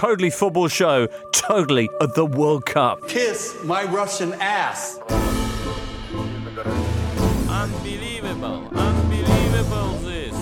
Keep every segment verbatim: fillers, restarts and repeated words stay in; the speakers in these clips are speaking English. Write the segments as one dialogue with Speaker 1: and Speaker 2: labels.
Speaker 1: Totally Football Show, totally at the World Cup.
Speaker 2: Kiss my Russian ass.
Speaker 3: Unbelievable, unbelievable this.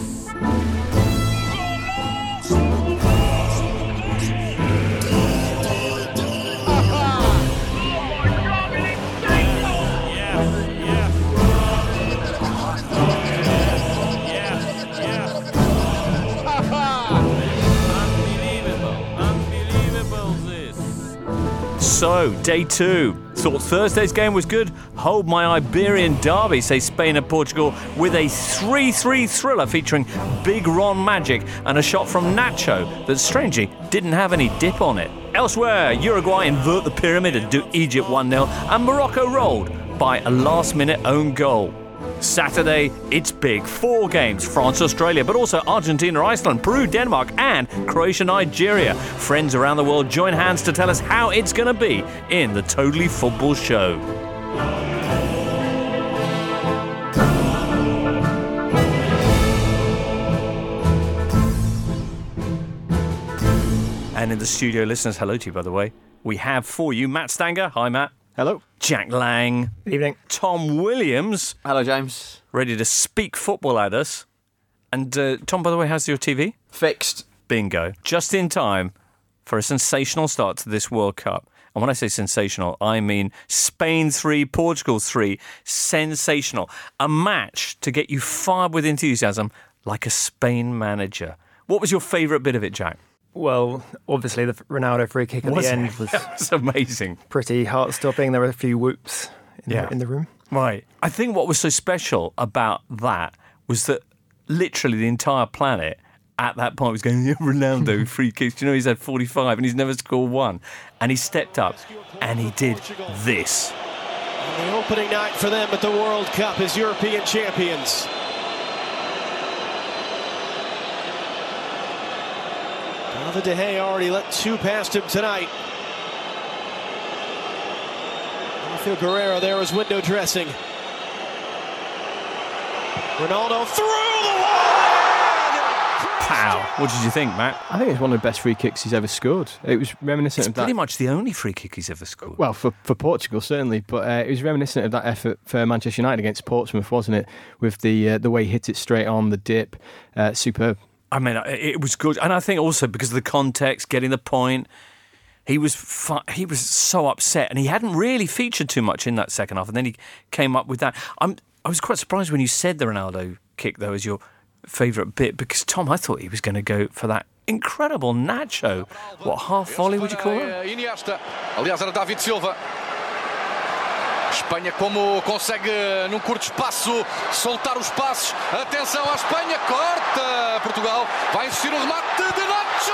Speaker 1: So, day two. Thought Thursday's game was good. Hold my Iberian derby, say Spain and Portugal, with a three three thriller featuring Big Ron Magic and a shot from Nacho that strangely didn't have any dip on it. Elsewhere, Uruguay invert the pyramid and do Egypt one nil, and Morocco rolled by a last-minute own goal. Saturday, it's big. Four games, France, Australia, but also Argentina, Iceland, Peru, Denmark, and Croatia, Nigeria. Friends around the world join hands to tell us how it's going to be in the Totally Football Show. And in the studio, listeners, hello to you, by the way. We have for you Matt Stanger. Hi, Matt.
Speaker 4: Hello.
Speaker 1: Jack Lang.
Speaker 4: Good evening.
Speaker 1: Tom Williams.
Speaker 5: Hello, James.
Speaker 1: Ready to speak football at us. And uh, Tom, by the way, how's your T V?
Speaker 5: Fixed.
Speaker 1: Bingo. Just in time for a sensational start to this World Cup. And when I say sensational, I mean Spain three, Portugal three. Sensational. A match to get you fired with enthusiasm like a Spain manager. What was your favourite bit of it, Jack?
Speaker 4: Well, obviously the Ronaldo free kick at
Speaker 1: was
Speaker 4: the
Speaker 1: it?
Speaker 4: end was
Speaker 1: That's amazing.
Speaker 4: pretty heart-stopping. There were a few whoops in,
Speaker 1: Yeah.
Speaker 4: the, in the room.
Speaker 1: Right. I think what was so special about that was that literally the entire planet at that point was going, yeah, Ronaldo, free kicks. Do you know he's had forty-five and he's never scored one? And he stepped up and he did this.
Speaker 6: The opening night for them at the World Cup as European champions. David De Gea already let two past him tonight. Rafael Guerreiro there was window dressing. Ronaldo through the line!
Speaker 1: Pow. What did you think, Matt?
Speaker 7: I think it's one of the best free kicks he's ever scored. It was reminiscent
Speaker 1: It's
Speaker 7: of that.
Speaker 1: pretty much the only free kick he's ever scored.
Speaker 7: Well, for, for Portugal, certainly, but uh, it was reminiscent of that effort for Manchester United against Portsmouth, wasn't it? With the uh, the way he hit it straight on, the dip. Uh, superb.
Speaker 1: I mean, it was good. And I think also because of the context, getting the point, he was fu- he was so upset. And he hadn't really featured too much in that second half. And then he came up with that. I'm, I was quite surprised when you said the Ronaldo kick, though, as your favourite bit. Because, Tom, I thought he was going to go for that incredible Nacho. What, half volley would you call it?
Speaker 8: Iniesta. Aliás, era David Silva. Espanha como consegue num curto espaço soltar os passos. Atenção à Espanha, corta Portugal. Vai insistir o remate de Nacho.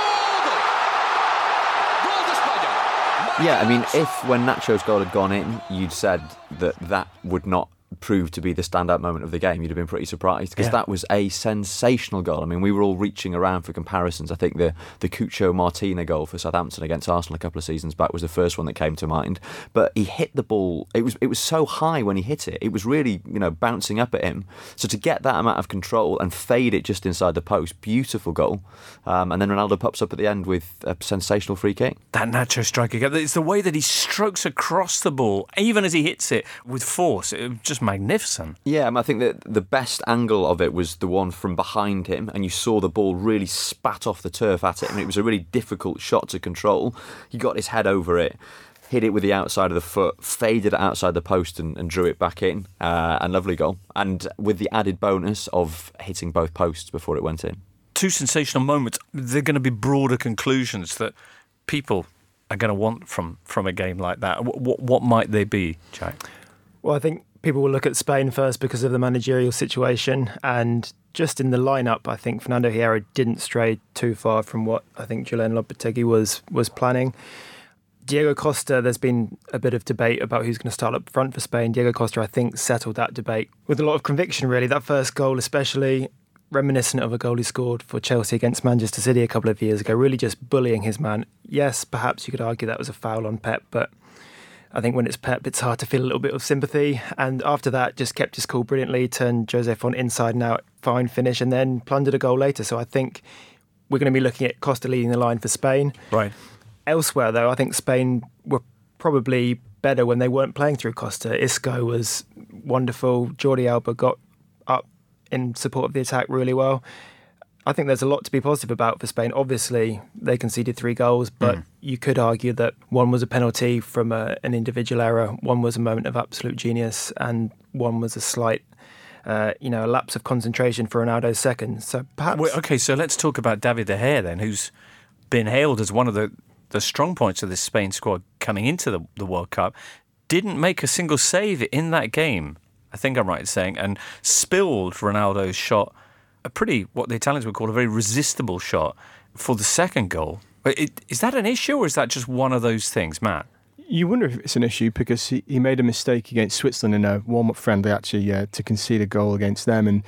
Speaker 8: Gol da Espanha.
Speaker 5: Yeah, I mean, if when Nacho's goal had gone in, you'd said that that would not prove to be the standout moment of the game, you'd have been pretty surprised because
Speaker 1: Yeah.
Speaker 5: that was a sensational goal. I mean, we were all reaching around for comparisons. I think the the Cucho Martina goal for Southampton against Arsenal a couple of seasons back was the first one that came to mind. But he hit the ball. It was it was so high when he hit it. It was really, you know, bouncing up at him. So to get that amount of control and fade it just inside the post, beautiful goal. Um, and then Ronaldo pops up at the end with a sensational free kick.
Speaker 1: That Nacho striker, it's the way that he strokes across the ball, even as he hits it with force. It was just magnificent.
Speaker 5: Yeah, I think that the best angle of it was the one from behind him, and you saw the ball really spat off the turf at it, and it was a really difficult shot to control. He got his head over it, hit it with the outside of the foot, faded it outside the post and, and drew it back in. Uh, and lovely goal. And with the added bonus of hitting both posts before it went in.
Speaker 1: Two sensational moments. They're going to be broader conclusions that people are going to want from, from a game like that. What, what, what might they be, Jack?
Speaker 4: Well, I think people will look at Spain first because of the managerial situation, and just in the lineup, I think Fernando Hierro didn't stray too far from what I think Julen Lopetegui was was planning. Diego Costa, there's been a bit of debate about who's going to start up front for Spain. Diego Costa, I think, settled that debate with a lot of conviction, really. That first goal especially, reminiscent of a goal he scored for Chelsea against Manchester City a couple of years ago, really just bullying his man. Yes, perhaps you could argue that was a foul on Pep, but I think when it's Pep, it's hard to feel a little bit of sympathy. And after that, just kept his cool brilliantly, turned Jose Font inside and out, fine finish, and then plundered a goal later. So I think we're going to be looking at Costa leading the line for Spain.
Speaker 1: Right.
Speaker 4: Elsewhere, though, I think Spain were probably better when they weren't playing through Costa. Isco was wonderful. Jordi Alba got up in support of the attack really well. I think there's a lot to be positive about for Spain. Obviously, they conceded three goals, but mm. you could argue that one was a penalty from a, an individual error, one was a moment of absolute genius, and one was a slight, uh, you know, a lapse of concentration for Ronaldo's second. So perhaps...
Speaker 1: Wait, OK, so let's talk about David De Gea then, who's been hailed as one of the, the strong points of this Spain squad coming into the, the World Cup. Didn't make a single save in that game, I think I'm right in saying, and spilled Ronaldo's shot, a pretty, what the Italians would call a very resistible shot for the second goal. It, is that an issue or is that just one of those things, Matt?
Speaker 7: You wonder if it's an issue because he, he made a mistake against Switzerland in a warm-up friendly, actually, uh, to concede a goal against them. And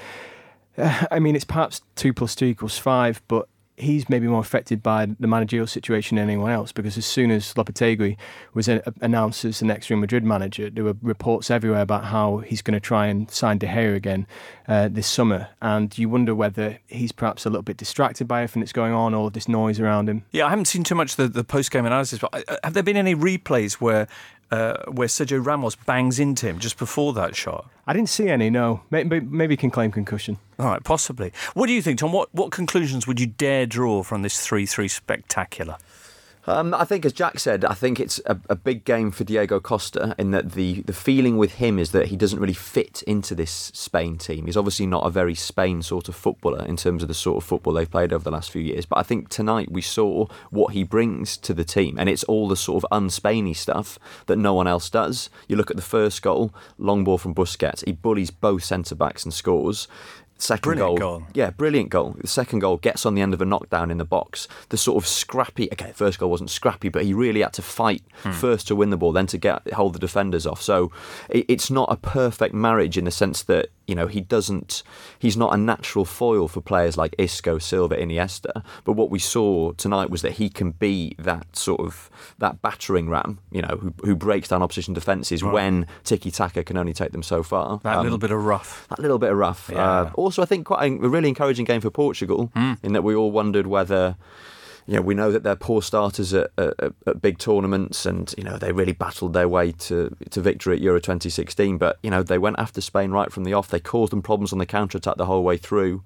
Speaker 7: uh, I mean, it's perhaps two plus two equals five, but he's maybe more affected by the managerial situation than anyone else, because as soon as Lopetegui was a- announced as the next Real Madrid manager, there were reports everywhere about how he's going to try and sign De Gea again uh, this summer. And you wonder whether he's perhaps a little bit distracted by everything that's going on, all of this noise around him.
Speaker 1: Yeah, I haven't seen too much of the, the post-game analysis, but have there been any replays where uh, where Sergio Ramos bangs into him just before that shot?
Speaker 7: I didn't see any, no. Maybe, maybe he can claim concussion.
Speaker 1: All right, possibly. What do you think, Tom? What, what conclusions would you dare draw from this three three spectacular?
Speaker 5: Um, I think, as Jack said, I think it's a, a big game for Diego Costa in that the, the feeling with him is that he doesn't really fit into this Spain team. He's obviously not a very Spain sort of footballer in terms of the sort of football they've played over the last few years. But I think tonight we saw what he brings to the team, and it's all the sort of un-Spainy stuff that no one else does. You look at the first goal, long ball from Busquets. He bullies both centre-backs and scores. Second
Speaker 1: brilliant
Speaker 5: goal,
Speaker 1: goal.
Speaker 5: Yeah, brilliant goal. The second goal gets on the end of a knockdown in the box. The sort of scrappy, okay, first goal wasn't scrappy, but he really had to fight hmm. first to win the ball, then to get hold the defenders off. So it, it's not a perfect marriage in the sense that, you know, he doesn't, he's not a natural foil for players like Isco, Silva, Iniesta. But what we saw tonight was that he can be that sort of, that battering ram, you know, who, who breaks down opposition defences right. when tiki-taka can only take them so far.
Speaker 1: That
Speaker 5: um,
Speaker 1: little bit of rough.
Speaker 5: That little bit of rough.
Speaker 1: Yeah.
Speaker 5: Uh, also, I think quite a, a really encouraging game for Portugal mm. in that we all wondered whether, you know, we know that they're poor starters at, at, at big tournaments, and you know they really battled their way to to victory at Euro twenty sixteen. But you know they went after Spain right from the off. They caused them problems on the counter attack the whole way through,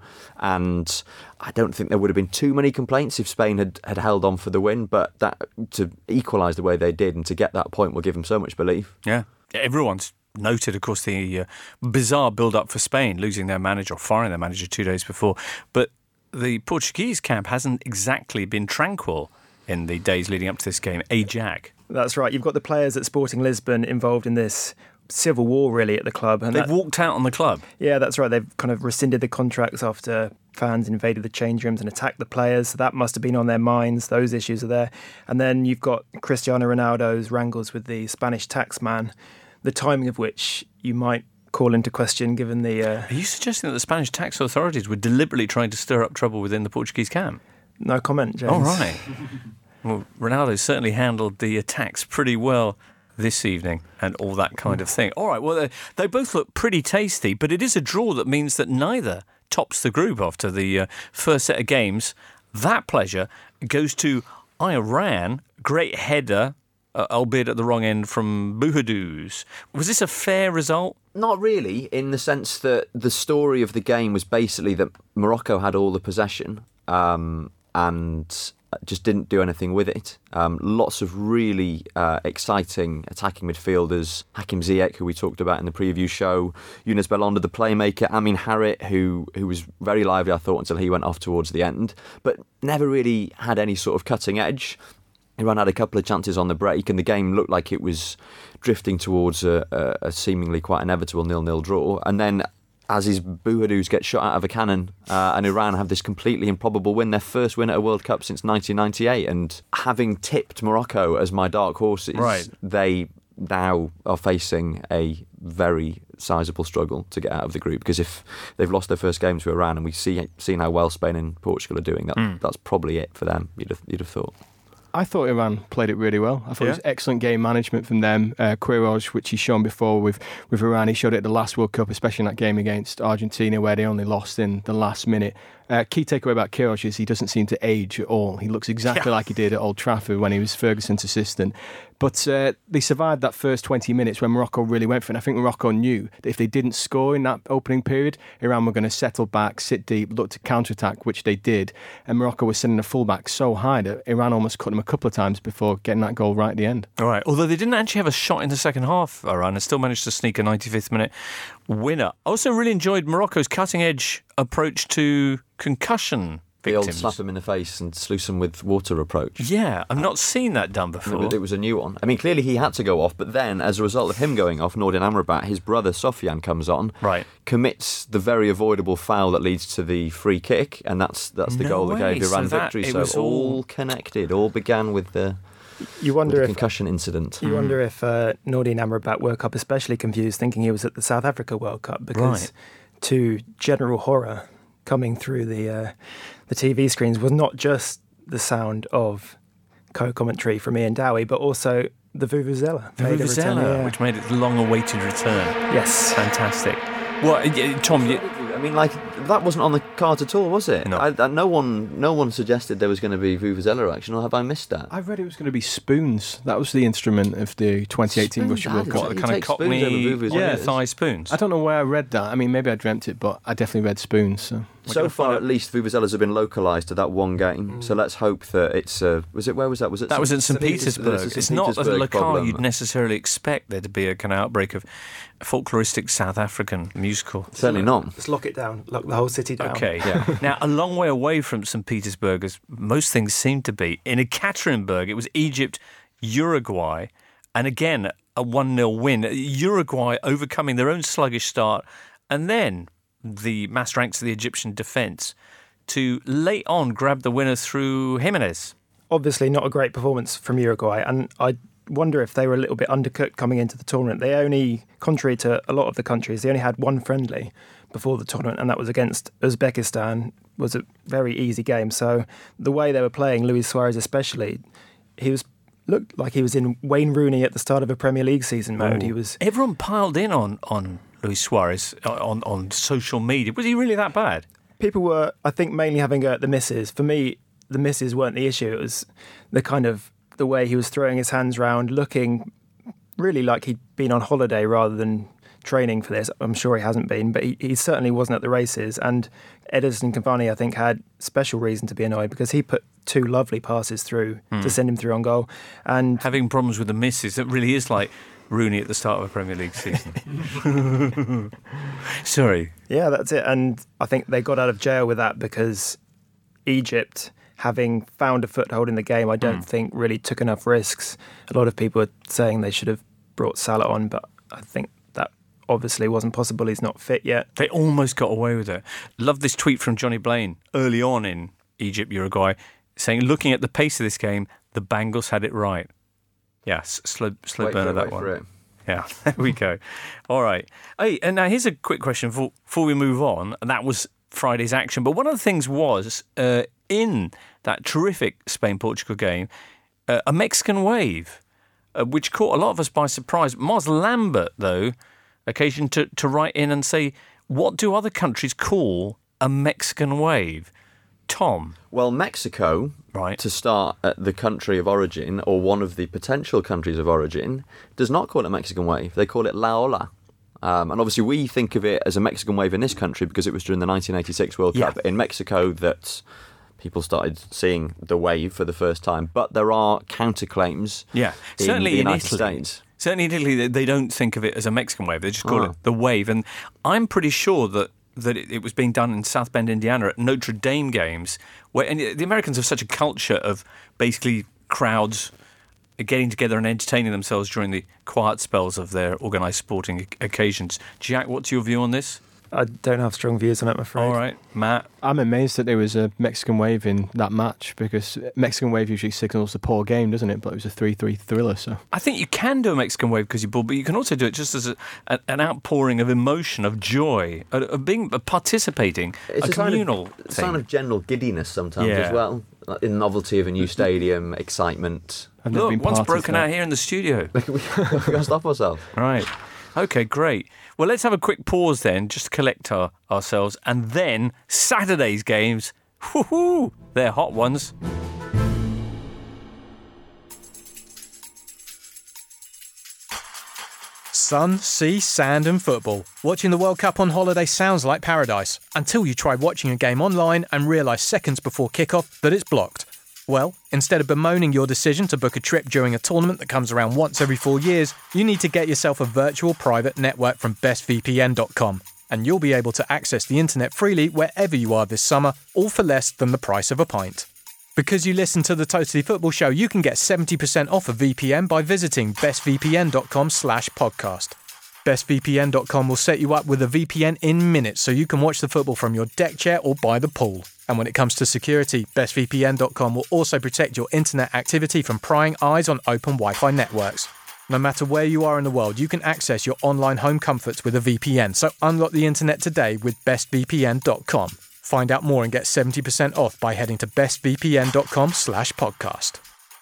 Speaker 5: and I don't think there would have been too many complaints if Spain had, had held on for the win. But that to equalise the way they did and to get that point will give them so much belief.
Speaker 1: Yeah, everyone's noted, of course, the uh, bizarre build-up for Spain, losing their manager or firing their manager two days before. But the Portuguese camp hasn't exactly been tranquil in the days leading up to this game. A Jack.
Speaker 4: That's right. You've got the players at Sporting Lisbon involved in this civil war, really, at the club.
Speaker 1: And They've that, walked out on the club.
Speaker 4: Yeah, that's right. They've kind of rescinded the contracts after fans invaded the change rooms and attacked the players. So that must have been on their minds. Those issues are there. And then you've got Cristiano Ronaldo's wrangles with the Spanish taxman, the timing of which you might call into question given the... Uh,
Speaker 1: Are you suggesting that the Spanish tax authorities were deliberately trying to stir up trouble within the Portuguese camp?
Speaker 4: No comment, James.
Speaker 1: All right. Well, Ronaldo certainly handled the attacks pretty well this evening and all that kind of thing. All right, well, they, they both look pretty tasty, but it is a draw that means that neither tops the group after the uh, first set of games. That pleasure goes to Iran. Great header, Uh, albeit at the wrong end, from Buhaduz. Was this a fair result?
Speaker 5: Not really, in the sense that the story of the game was basically that Morocco had all the possession um, and just didn't do anything with it. Um, lots of really uh, exciting attacking midfielders. Hakim Ziyech, who we talked about in the preview show. Younes Belhanda, the playmaker. Amin Harit, who who was very lively, I thought, until he went off towards the end. But never really had any sort of cutting edge. Iran had a couple of chances on the break, and the game looked like it was drifting towards a, a, a seemingly quite inevitable nil-nil draw. And then, as his Buhaduz get shot out of a cannon, uh, and Iran have this completely improbable win, their first win at a World Cup since nineteen ninety-eight. And having tipped Morocco as my dark horses,
Speaker 1: right.
Speaker 5: they now are facing a very sizable struggle to get out of the group, because if they've lost their first game to Iran, and we see seen how well Spain and Portugal are doing, that mm. that's probably it for them. You'd have, you'd have thought.
Speaker 7: I thought Iran played it really well. I thought
Speaker 1: yeah.
Speaker 7: it was excellent game management from them. Uh, Queiroz, which he's shown before with, with Iran, he showed it at the last World Cup, especially in that game against Argentina, where they only lost in the last minute. Uh, key takeaway about Queiroz is he doesn't seem to age at all. He looks exactly
Speaker 1: Yeah.
Speaker 7: like he did at Old Trafford when he was Ferguson's assistant. But uh, they survived that first twenty minutes when Morocco really went for it. And I think Morocco knew that if they didn't score in that opening period, Iran were going to settle back, sit deep, look to counter-attack, which they did. And Morocco was sending a fullback so high that Iran almost cut them a couple of times before getting that goal right at the end.
Speaker 1: All right. Although they didn't actually have a shot in the second half, Iran, and still managed to sneak a ninety-fifth minute winner. I also really enjoyed Morocco's cutting-edge approach to concussion
Speaker 5: The old
Speaker 1: victims.
Speaker 5: slap them in the face and sluice them with water approach.
Speaker 1: Yeah, I've not seen that done before.
Speaker 5: It was a new one. I mean, clearly he had to go off, but then, as a result of him going off, Nordin Amrabat, his brother Sofian comes on,
Speaker 1: Right.
Speaker 5: commits the very avoidable foul that leads to the free kick, and that's that's the
Speaker 1: No
Speaker 5: goal that
Speaker 1: way.
Speaker 5: gave Iran
Speaker 1: So that-
Speaker 5: victory.
Speaker 1: it
Speaker 5: So
Speaker 1: was
Speaker 5: all...
Speaker 1: all-
Speaker 5: connected, all began with the,
Speaker 4: You
Speaker 5: with
Speaker 4: wonder
Speaker 5: the
Speaker 4: if
Speaker 5: concussion incident.
Speaker 4: you wonder if uh, Nordin Amrabat woke up especially confused, thinking he was at the South Africa World Cup, because
Speaker 1: Right.
Speaker 4: to general horror coming through the uh, the T V screens was not just the sound of co-commentary from Ian Dowie, but also the Vuvuzela.
Speaker 1: The
Speaker 4: made a return,
Speaker 1: Vuvuzela,
Speaker 4: yeah.
Speaker 1: which made it the long-awaited return.
Speaker 4: Yes.
Speaker 1: Fantastic. Well, uh, Tom, you,
Speaker 5: I mean, like, that wasn't on the cards at all, was it?
Speaker 1: No.
Speaker 5: I, I, no one, no one suggested there was going to be Vuvuzela action, or have I missed that?
Speaker 7: I read it was going to be spoons. That was the instrument of the twenty eighteen
Speaker 5: Spoons,
Speaker 7: Russia World
Speaker 5: that
Speaker 7: Cup.
Speaker 5: is-
Speaker 1: what, the
Speaker 5: You
Speaker 1: kind of
Speaker 5: take spoons
Speaker 1: Cockney
Speaker 5: over Vuvuzela.
Speaker 1: yeah, thigh spoons?
Speaker 7: I don't know where I read that. I mean, maybe I dreamt it, but I definitely read spoons. So.
Speaker 5: So far, at least, Vuvuzelas have been localised to that one game. So let's hope that it's. Uh, was it? Where was that? Was it?
Speaker 1: That was in Saint
Speaker 5: Saint
Speaker 1: Petersburg.
Speaker 5: St.
Speaker 1: It's not a
Speaker 5: Petersburg
Speaker 1: locale
Speaker 5: problem.
Speaker 1: you'd necessarily expect there to be a kind of outbreak of folkloristic South African musical.
Speaker 5: Certainly not.
Speaker 4: Let's lock it down, lock the whole city down.
Speaker 1: Okay, yeah. Now, a long way away from Saint Petersburg, as most things seem to be, in Ekaterinburg, it was Egypt, Uruguay, and again, a one nil win. Uruguay overcoming their own sluggish start, and then the mass ranks of the Egyptian defence to late on grab the winner through Jimenez.
Speaker 4: Obviously not a great performance from Uruguay, and I wonder if they were a little bit undercooked coming into the tournament. They only, contrary to a lot of the countries, they only had one friendly before the tournament, and that was against Uzbekistan. It was a very easy game. So the way they were playing, Luis Suarez especially, he was looked like he was in Wayne Rooney at the start of a Premier League season mode. He was.
Speaker 1: Everyone piled in on, on Luis Suarez on, on social media. Was he really that bad?
Speaker 4: People were, I think, mainly having a go at the misses. For me, the misses weren't the issue. It was the kind of the way he was throwing his hands round, looking really like he'd been on holiday rather than training for this. I'm sure he hasn't been, but he, he certainly wasn't at the races. And Edison Cavani, I think, had special reason to be annoyed because he put two lovely passes through to send him through on goal. And
Speaker 1: Having problems with the misses, it really is like Rooney at the start of a Premier League season. Sorry.
Speaker 4: yeah, that's it. And I think they got out of jail with that because Egypt, having found a foothold in the game, I don't think really took enough risks. A lot of people are saying they should have brought Salah on, but I think that obviously wasn't possible. He's not fit yet.
Speaker 1: They almost got away with it. Love this tweet from Johnny Blaine early on in Egypt, Uruguay, saying, looking at the pace of this game, the Bengals had it right. Yeah, s- slow, slow
Speaker 5: Wait
Speaker 1: burn
Speaker 5: for
Speaker 1: of
Speaker 5: it,
Speaker 1: that
Speaker 5: wait
Speaker 1: one.
Speaker 5: for it.
Speaker 1: Yeah, there we go. All right. Hey, and now here's a quick question before, before we move on. And that was Friday's action. But one of the things was uh, in that terrific Spain-Portugal game, uh, a Mexican wave, uh, which caught a lot of us by surprise. Mars Lambert, though, occasion to, to write in and say, what do other countries call a Mexican wave? Tom?
Speaker 5: Well, Mexico,
Speaker 1: Right.
Speaker 5: to start at the country of origin, or one of the potential countries of origin, does not call it Mexican wave. They call it La Ola. Um, and obviously we think of it as a Mexican wave in this country because it was during the nineteen eighty-six World
Speaker 1: Yeah.
Speaker 5: Cup in Mexico that people started seeing the wave for the first time. But there are counterclaims
Speaker 1: Yeah,
Speaker 5: in
Speaker 1: certainly
Speaker 5: the
Speaker 1: in
Speaker 5: United
Speaker 1: Italy.
Speaker 5: States.
Speaker 1: Certainly in Italy, they- they don't think of it as a Mexican wave. They just call
Speaker 5: Oh.
Speaker 1: it the wave. And I'm pretty sure that that it, it was being done in South Bend, Indiana, at Notre Dame games, where and the Americans have such a culture of basically crowds getting together and entertaining themselves during the quiet spells of their organised sporting occasions. Jack, what's your view on this?
Speaker 4: I don't have strong views on it, I'm afraid.
Speaker 1: All right, Matt.
Speaker 7: I'm amazed that there was a Mexican wave in that match because Mexican wave usually signals a poor game, doesn't it? But it was a three three thriller, so...
Speaker 1: I think you can do a Mexican wave because you're bored, but you can also do it just as a, a, an outpouring of emotion, of joy, of, of being of participating,
Speaker 5: It's
Speaker 1: a
Speaker 5: a sign
Speaker 1: communal
Speaker 5: of,
Speaker 1: thing.
Speaker 5: sign of general giddiness sometimes
Speaker 1: Yeah.
Speaker 5: as well. Like in novelty of a new stadium, excitement.
Speaker 7: I've never
Speaker 1: Look,
Speaker 7: been
Speaker 1: one's
Speaker 7: part of
Speaker 1: broken
Speaker 7: that.
Speaker 1: out here in the studio.
Speaker 5: we can't stop ourselves.
Speaker 1: Right. Okay, great. Well, let's have a quick pause then, just to collect our, ourselves, and then Saturday's games. Woohoo! They're hot ones.
Speaker 9: Sun, sea, sand and football. Watching the World Cup on holiday sounds like paradise, until you try watching a game online and realise seconds before kickoff that it's blocked. Well, instead of bemoaning your decision to book a trip during a tournament that comes around once every four years, you need to get yourself a virtual private network from best v p n dot com, and you'll be able to access the internet freely wherever you are this summer, all for less than the price of a pint. Because you listen to the Totally Football Show, you can get seventy percent off a V P N by visiting best v p n dot com slash podcast. best v p n dot com will set you up with a V P N in minutes so you can watch the football from your deck chair or by the pool. And when it comes to security, best v p n dot com will also protect your internet activity from prying eyes on open Wi-Fi networks. No matter where you are in the world, you can access your online home comforts with a V P N, so unlock the internet today with best v p n dot com. Find out more and get seventy percent off by heading to best v p n dot com slash podcast.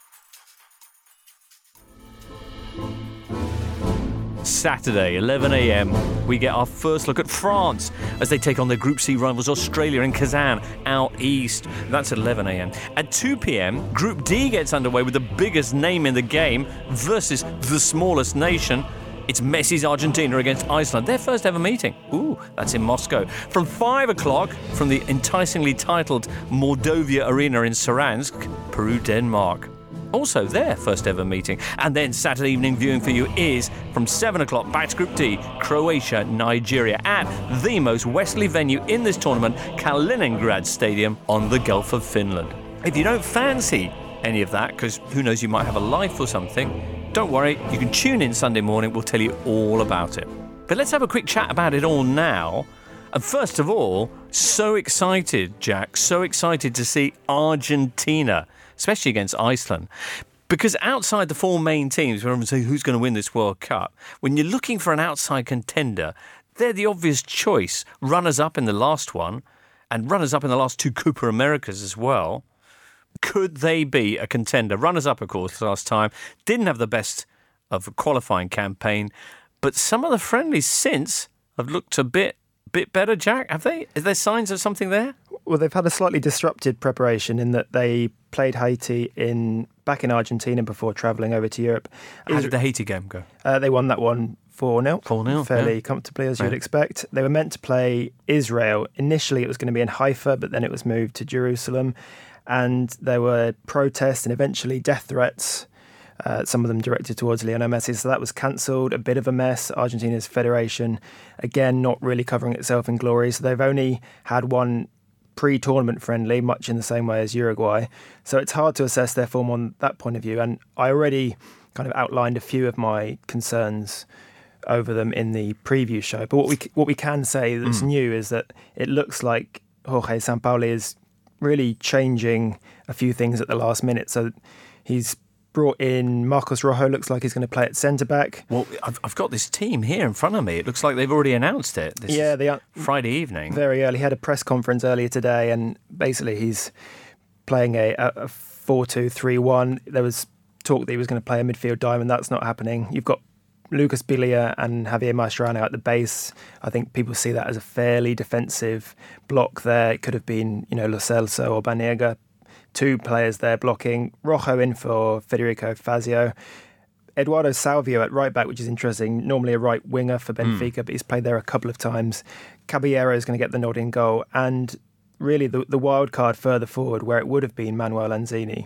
Speaker 1: Saturday, eleven a m, we get our first look at France as they take on their Group C rivals Australia in Kazan out east. That's at eleven a m. At two p m, Group D gets underway with the biggest name in the game versus the smallest nation. It's Messi's Argentina against Iceland, their first ever meeting. Ooh, that's in Moscow. From five o'clock, from the enticingly titled Mordovia Arena in Saransk, Peru, Denmark. Also their first ever meeting. And then Saturday evening viewing for you is from seven o'clock, back to Group D, Croatia, Nigeria, at the most westerly venue in this tournament, Kaliningrad Stadium on the Gulf of Finland. If you don't fancy any of that, because who knows, you might have a life or something, don't worry, you can tune in Sunday morning, we'll tell you all about it. But let's have a quick chat about it all now. And first of all, so excited, Jack, so excited to see Argentina, especially against Iceland. Because outside the four main teams, when everyone says who's going to win this World Cup, when you're looking for an outside contender, they're the obvious choice. Runners-up in the last one, and runners-up in the last two Copa Americas as well. Could they be a contender? Runners-up, of course, last time. Didn't have the best of a qualifying campaign, but some of the friendlies since have looked a bit bit better, Jack. Have they? Is there signs of something there?
Speaker 4: Well, they've had a slightly disrupted preparation in that they played Haiti in back in Argentina before travelling over to Europe.
Speaker 1: How did the Haiti game go?
Speaker 4: Uh, they won that one four nil.
Speaker 1: four nil,
Speaker 4: fairly
Speaker 1: yeah.
Speaker 4: comfortably, as
Speaker 1: Yeah.
Speaker 4: you'd expect. They were meant to play Israel. Initially, it was going to be in Haifa, but then it was moved to Jerusalem. And there were protests and eventually death threats, uh, some of them directed towards Lionel Messi. So that was cancelled, a bit of a mess. Argentina's federation, again, not really covering itself in glory. So they've only had one pre-tournament friendly, much in the same way as Uruguay. So it's hard to assess their form on that point of view. And I already kind of outlined a few of my concerns over them in the preview show. But what we what we can say that's mm. new is that it looks like Jorge Sampaoli is really changing a few things at the last minute. So he's brought in Marcos Rojo, looks like he's going to play at centre-back.
Speaker 1: Well, I've, I've got this team here in front of me. It looks like they've already announced it. This
Speaker 4: yeah, they are
Speaker 1: Friday evening.
Speaker 4: Very early. He had a press conference earlier today, and basically he's playing a, a four two three one. There was talk that he was going to play a midfield diamond. That's not happening. You've got Lucas Biglia and Javier Mascherano at the base. I think people see that as a fairly defensive block there. It could have been, you know, Lo Celso or Banega. Two players there blocking. Rojo in for Federico Fazio. Eduardo Salvio at right back, which is interesting. Normally a right winger for Benfica, mm. but he's played there a couple of times. Caballero is going to get the nod in goal. And really the, the wild card further forward, where it would have been Manuel Lanzini,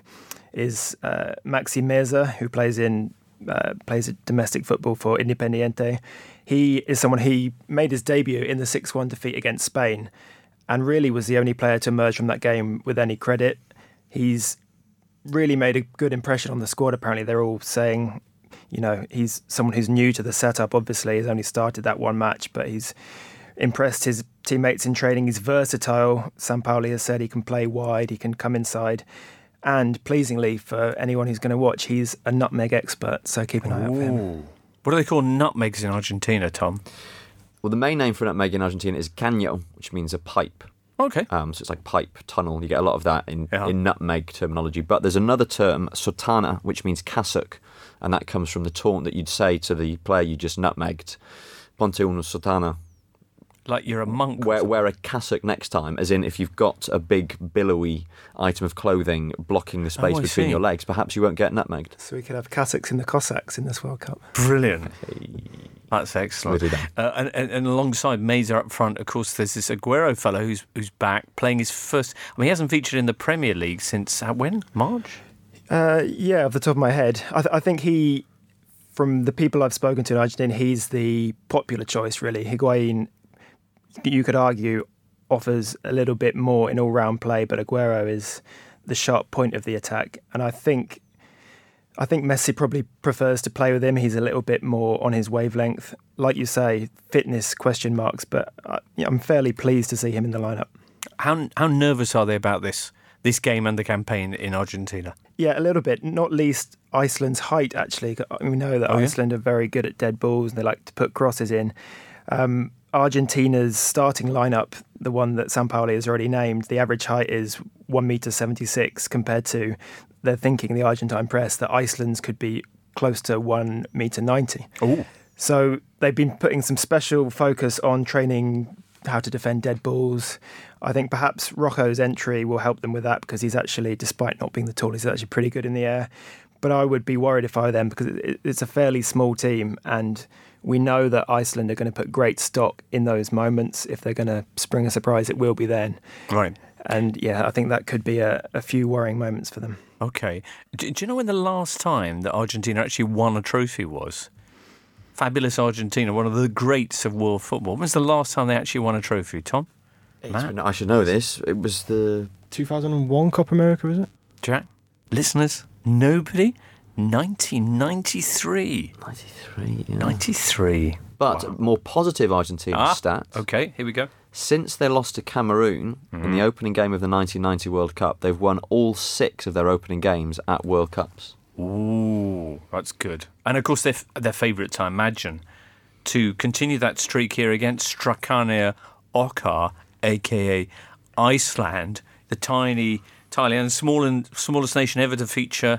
Speaker 4: is uh, Maxi Meza, who plays in Uh, plays domestic football for Independiente. He is someone, he made his debut in the six one defeat against Spain and really was the only player to emerge from that game with any credit. He's really made a good impression on the squad. Apparently they're all saying, you know, he's someone who's new to the setup. Obviously he's only started that one match, but he's impressed his teammates in training. He's versatile. Sampaoli has said he can play wide, he can come inside. And pleasingly for anyone who's going to watch, he's a nutmeg expert, so keep an eye out for him.
Speaker 1: What do they call nutmegs in Argentina, Tom?
Speaker 5: Well, the main name for nutmeg in Argentina is caño, which means a pipe.
Speaker 1: Okay.
Speaker 5: Um, so it's like pipe, tunnel. You get a lot of that in,
Speaker 1: yeah.
Speaker 5: in nutmeg terminology. But there's another term, sotana, which means cassock. and that comes from the taunt that you'd say to the player you just nutmegged, Ponte uno sotana.
Speaker 1: Like you're a monk.
Speaker 5: Wear, wear a cassock next time, as in if you've got a big billowy item of clothing blocking the space
Speaker 1: Oh, I
Speaker 5: between
Speaker 1: see.
Speaker 5: your legs, perhaps you won't get nutmegged.
Speaker 4: So we could have Cassocks in the Cossacks in this World Cup.
Speaker 1: Brilliant. That's excellent.
Speaker 5: We'll do that.
Speaker 1: Uh, and, and, and alongside Meza up front, of course, there's this Aguero fellow who's who's back, playing his first... I mean, he hasn't featured in the Premier League since, uh, when? March?
Speaker 4: Uh, yeah, off the top of my head. I, th- I think he, from the people I've spoken to in Argentina, he's the popular choice, really. Higuain, you could argue, offers a little bit more in all-round play, but Aguero is the sharp point of the attack. And I think I think Messi probably prefers to play with him. He's a little bit more on his wavelength. Like you say, fitness question marks, but I, yeah, I'm fairly pleased to see him in the lineup.
Speaker 1: How how nervous are they about this this game and the campaign in Argentina?
Speaker 4: Yeah, a little bit. Not least Iceland's height, actually. We know that
Speaker 1: Oh, yeah?
Speaker 4: Iceland are very good at dead balls and they like to put crosses in. Um, Argentina's starting lineup, the one that Sampaoli has already named, the average height is one metre seventy-six compared to, they're thinking, the Argentine press, that Iceland's could be close to one metre ninety.
Speaker 1: Oh.
Speaker 4: So they've been putting some special focus on training how to defend dead balls. I think perhaps Rojo's entry will help them with that because he's actually, despite not being the tallest, he's actually pretty good in the air. But I would be worried if I were them because it, it's a fairly small team and we know that Iceland are going to put great stock in those moments. If they're going to spring a surprise, it will be then.
Speaker 1: Right.
Speaker 4: And yeah, I think that could be a, a few worrying moments for them.
Speaker 1: Okay. Do, do you know when the last time that Argentina actually won a trophy was? Fabulous Argentina, one of the greats of world football. When was the last time they actually won a trophy, Tom? Matt?
Speaker 5: I should know this. It was the
Speaker 7: two thousand one Copa America, was it?
Speaker 1: Jack? Listeners? Nobody? nineteen ninety-three.
Speaker 5: ninety-three. Yeah.
Speaker 1: ninety-three.
Speaker 5: But
Speaker 1: Wow.
Speaker 5: more positive Argentina
Speaker 1: Ah,
Speaker 5: stat.
Speaker 1: Okay, here we go.
Speaker 5: Since they lost to Cameroon in the opening game of the nineteen ninety World Cup, they've won all six of their opening games at World Cups.
Speaker 1: Ooh, that's good. And of course, their, their favourites, I imagine, to continue that streak here against Strakania Oka, a k a. Iceland, the tiny, tiny and small and smallest nation ever to feature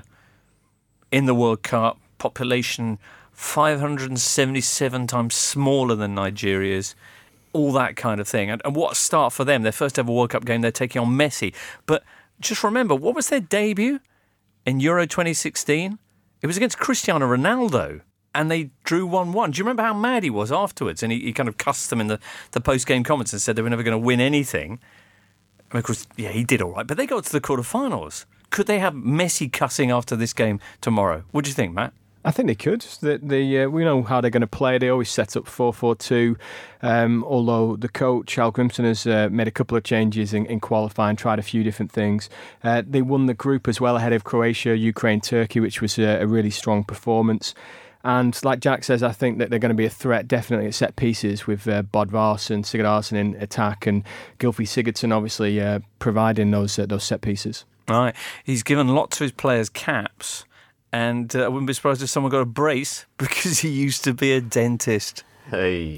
Speaker 1: in the World Cup. Population five hundred seventy-seven times smaller than Nigeria's. All that kind of thing. And, and what a start for them. Their first ever World Cup game, they're taking on Messi. But just remember, what was their debut in Euro twenty sixteen? It was against Cristiano Ronaldo. And they drew one one. Do you remember how mad he was afterwards? And he, he kind of cussed them in the, the post-game comments and said they were never going to win anything. And of course, yeah, he did all right. But they got to the quarterfinals. Could they have Messi cussing after this game tomorrow? What do you think, Matt?
Speaker 7: I think they could. They, they, uh, we know how they're going to play. They always set up four four two, um, although the coach, Al Grimson, has uh, made a couple of changes in, in qualifying, tried a few different things. Uh, they won the group as well ahead of Croatia, Ukraine, Turkey, which was a, a really strong performance. And like Jack says, I think that they're going to be a threat definitely at set pieces with uh, Bodvarsson, Sigurdsson in attack and Gylfi Sigurdsson obviously uh, providing those uh, those set pieces.
Speaker 1: Right. He's given lots of his players caps. And uh, I wouldn't be surprised if someone got a brace because he used to be a dentist.
Speaker 5: Hey.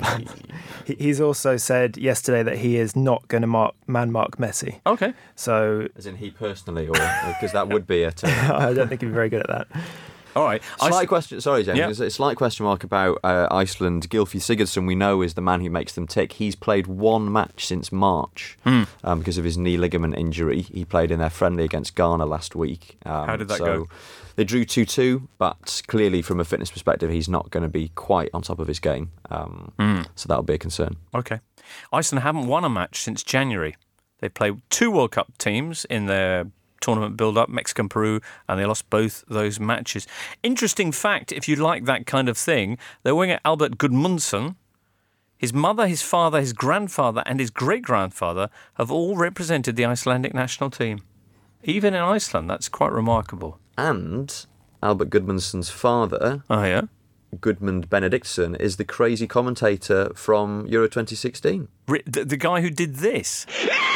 Speaker 4: He's also said yesterday that he is not going to mark, man mark Messi.
Speaker 1: Okay.
Speaker 4: So
Speaker 5: As in he personally, or because that would be a turn.
Speaker 4: I don't think he'd be very good at that.
Speaker 1: All right.
Speaker 5: Slight
Speaker 1: I...
Speaker 5: question, sorry, James.
Speaker 1: Yeah.
Speaker 5: There's a slight question mark about uh, Iceland. Gylfi Sigurdsson, we know, is the man who makes them tick. He's played one match since March
Speaker 1: Hmm.
Speaker 5: um, because of his knee ligament injury. He played in their friendly against Ghana last week. Um,
Speaker 1: How did that
Speaker 5: so
Speaker 1: go?
Speaker 5: They drew two two, but clearly from a fitness perspective, he's not going to be quite on top of his game. Um,
Speaker 1: Hmm.
Speaker 5: So that'll be a concern.
Speaker 1: Okay. Iceland haven't won a match since January. They played two World Cup teams in their tournament build-up, Mexico, Peru, and they lost both those matches. Interesting fact, if you like that kind of thing, their winger Albert Gudmundsson, his mother, his father, his grandfather, and his great-grandfather have all represented the Icelandic national team. Even in Iceland, that's quite remarkable.
Speaker 5: And Albert Gudmundsson's father,
Speaker 1: Oh, yeah?
Speaker 5: Gudmund Benediktsson, is the crazy commentator from Euro twenty sixteen.
Speaker 1: Ri- The, the guy who did this.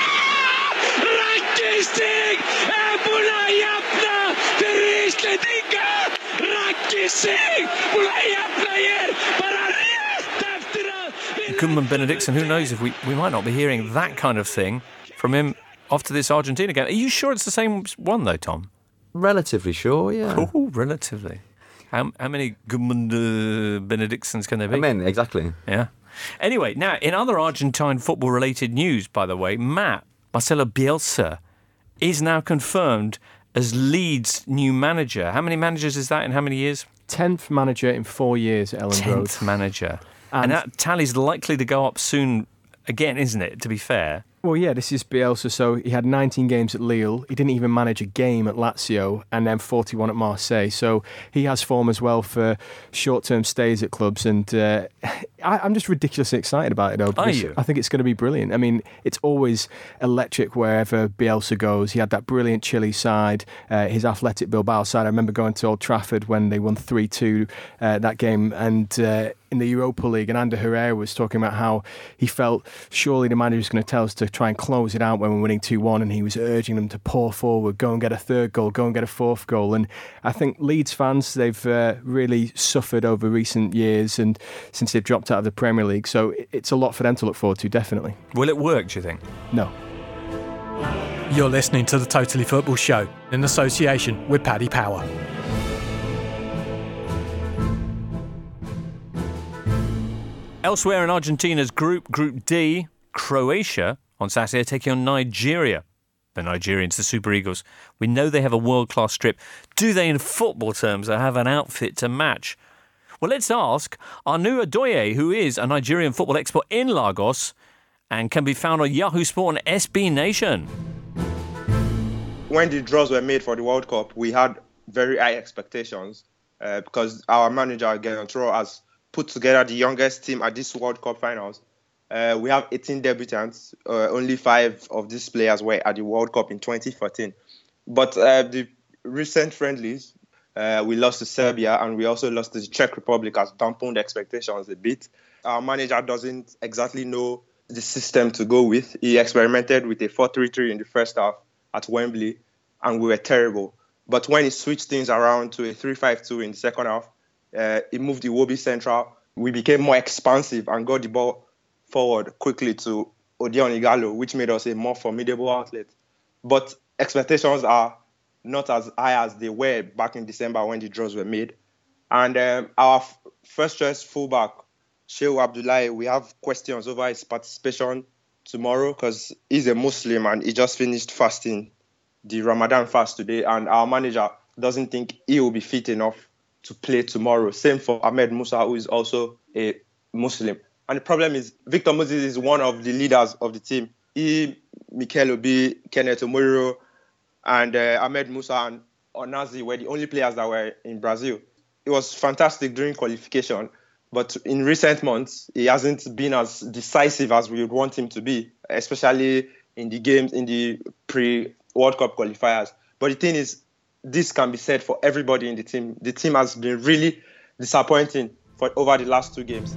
Speaker 1: Gudmund Benediktsson, who knows if we, we might not be hearing that kind of thing from him after this Argentina game. Are you sure it's the same one, though, Tom?
Speaker 5: Relatively sure, yeah.
Speaker 1: Oh, relatively. How, how many Gudmund uh, Benedictsons can there be?
Speaker 5: I mean, exactly.
Speaker 1: Yeah. Anyway, now, in other Argentine football-related news, by the way, Matt, Marcelo Bielsa is now confirmed as Leeds' new manager. How many managers is that in how many years?
Speaker 7: Tenth manager in four years at Elland Road.
Speaker 1: Tenth manager. And,
Speaker 7: And
Speaker 1: that tally's likely to go up soon again, isn't it, to be fair?
Speaker 7: Well, yeah, this is Bielsa. So he had nineteen games at Lille. He didn't even manage a game at Lazio, and then forty-one at Marseille. So he has form as well for short-term stays at clubs. And uh, I, I'm just ridiculously excited about it, though.
Speaker 1: Are you?
Speaker 7: I think it's going to be brilliant. I mean, it's always electric wherever Bielsa goes. He had that brilliant Chile side, uh, his Athletic Bilbao side. I remember going to Old Trafford when they won three two uh, that game, and uh, in the Europa League, and Ander Herrera was talking about how he felt surely the manager was going to tell us to try and close it out when we're winning two one, and he was urging them to pour forward, go and get a third goal, go and get a fourth goal. And I think Leeds fans, they've uh, really suffered over recent years and since they've dropped out of the Premier League, so it's a lot for them to look forward to, definitely.
Speaker 1: Will it work, do you think?
Speaker 7: No.
Speaker 9: You're listening to the Totally Football Show in association with Paddy Power.
Speaker 1: Elsewhere in Argentina's group, Group D, Croatia on Saturday taking on Nigeria. The Nigerians, the Super Eagles. We know they have a world-class strip. Do they, in football terms, have an outfit to match? Well, let's ask Anu Adoye, who is a Nigerian football expert in Lagos and can be found on Yahoo Sport and S B Nation.
Speaker 10: When the draws were made for the World Cup, we had very high expectations uh, because our manager, Gernot Rohr, has put together the youngest team at this World Cup finals. Uh, we have eighteen debutants. Uh, only five of these players were at the World Cup in twenty fourteen. But uh, the recent friendlies, uh, we lost to Serbia and we also lost to the Czech Republic, has dampened expectations a bit. Our manager doesn't exactly know the system to go with. He experimented with a four three three in the first half at Wembley, and we were terrible. But when he switched things around to a three five two in the second half, uh, he moved Iwobi central. We became more expansive and got the ball forward quickly to Odion Igalo, which made us a more formidable outlet. But expectations are not as high as they were back in December when the draws were made. And um, our f- first choice fullback, Shehu Abdullahi, we have questions over his participation tomorrow because he's a Muslim and he just finished fasting the Ramadan fast today, and our manager doesn't think he will be fit enough to play tomorrow. Same for Ahmed Musa, who is also a Muslim. And the problem is Victor Moses is one of the leaders of the team. He, Mikel Obi, Kenneth Omuro, and uh, Ahmed Musa and Onazi were the only players that were in Brazil. It was fantastic during qualification, but in recent months, he hasn't been as decisive as we would want him to be, especially in the games, in the pre-World Cup qualifiers. But the thing is, this can be said for everybody in the team. The team has been really disappointing for over the last two games.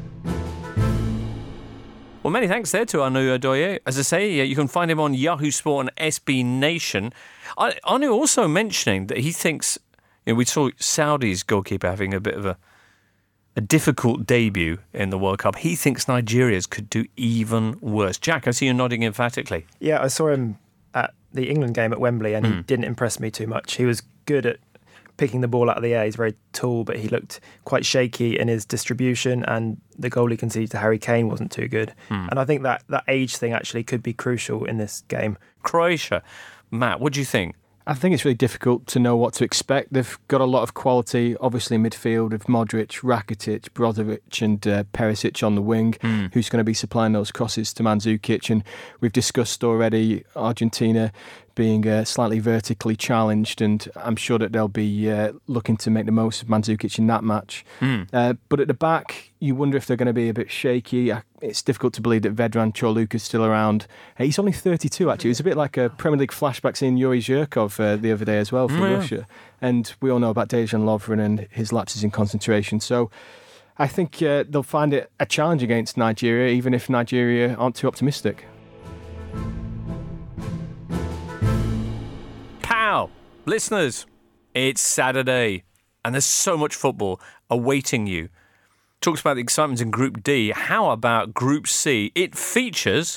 Speaker 1: Well, many thanks there to Anu Adoye. As I say, you can find him on Yahoo Sport and S B Nation. Anu also mentioning that he thinks, you know, we saw Saudi's goalkeeper having a bit of a, a difficult debut in the World Cup. He thinks Nigeria's could do even worse. Jack, I see you nodding emphatically.
Speaker 4: Yeah, I saw him at the England game at Wembley and
Speaker 1: Mm.
Speaker 4: he didn't impress me too much. He was good at picking the ball out of the air. He's very tall, but he looked quite shaky in his distribution, and the goal he conceded to Harry Kane wasn't too good.
Speaker 1: Hmm.
Speaker 4: And I think that, that age thing actually could be crucial in this game.
Speaker 1: Croatia. Matt, what do you think?
Speaker 7: I think it's really difficult to know what to expect. They've got a lot of quality, obviously, in midfield with Modric, Rakitic, Brozovic and uh, Perisic on the wing,
Speaker 1: Mm.
Speaker 7: who's going to be supplying those crosses to Mandzukic. And we've discussed already Argentina being uh, slightly vertically challenged, and I'm sure that they'll be uh, looking to make the most of Mandzukic in that match.
Speaker 1: Mm.
Speaker 7: Uh, but at the back, you wonder if they're going to be a bit shaky. It's difficult to believe that Vedran Chorluka's still around. Uh, he's only thirty-two, actually. It was a bit like a Premier League flashback seeing Yuri Zhirkov uh, the other day as well from
Speaker 1: Mm, yeah.
Speaker 7: Russia. And we all know about Dejan Lovren and his lapses in concentration. So I think uh, they'll find it a challenge against Nigeria, even if Nigeria aren't too optimistic.
Speaker 1: Pow! Listeners, it's Saturday and there's so much football awaiting you. Talks about the excitement in Group D. How about Group C? It features